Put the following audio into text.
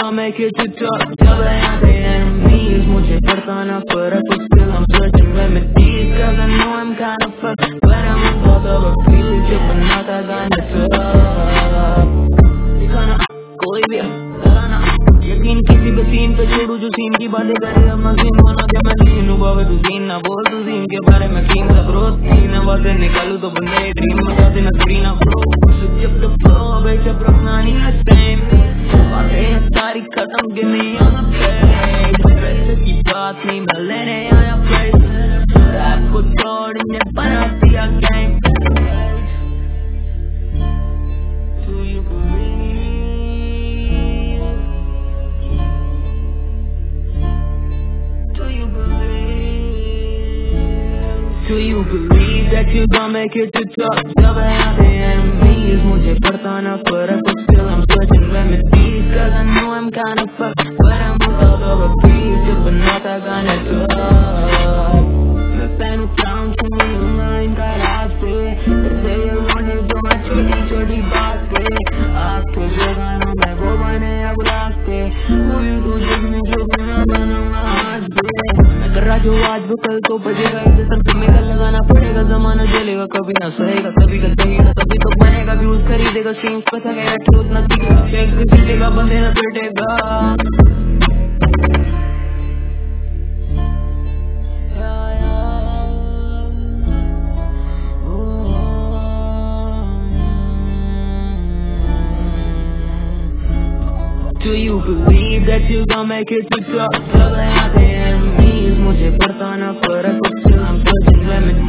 gonna make it to top. जब यहाँ पे enemies मुझे पड़ता ना फर्क, still I'm searching remedies, cause I know I'm kinda fucked, but I'm on top of a field जो बनाता गाना top. दिखाना कोई भी लगाना यकीन किसी भी सीन पे छोड़ू जो सीन की बातें करे, अब मैं सीन बना के मैं सीन हूँ बाबे तू सीन ना बोल, तू सीन के बारे में सीन का ग्रोथ सीन बातें निकालू तो बंदे ड्रीम में जाते ना स्क्रीन ऑफ फ्लो जब द फ्लो बेशक रखना नहीं है टाइम बातें सारी खत्म give me on the page stress की बात नहीं मैं लेने आया प्लेस रैप को छोड़ने बना दिया game. Do you believe? Do you believe that you gon' make it to top? जब यहाँ पे enemies मुझे पड़ता ना फर्क, still I'm searching remedies, cause I know I'm kinda fucked, but I'm on top of a piece जो बनाता गाना top. मैं फैन उठाऊं छूंगा इनका राज पे, करते ये वाने जो मैं छोटी छोटी बात पे, आपके जो गाना मैं वो बने अब रास्ते, कोई तो जिसमें जो बना बनाऊंगा आज पे, मैं कर रहा जो आज वो कल तो बजेगा इसे सब तुम्हें कल लगाना पड़ेगा, जमाना चलेगा कभी ना सहेगा, कभी कल कहेगा तभी तो बनेगा, व्यूज खरीदेगा स्ट्रीम्स पे थकेगा ट्रूथ ना सीखेगा, चेक सीखेगा बंदे ना पिटेगा. Do you believe that you gon' make it to top? जब यहाँ पे enemies मुझे पड़ता ना फर्क, still I'm searching remedies.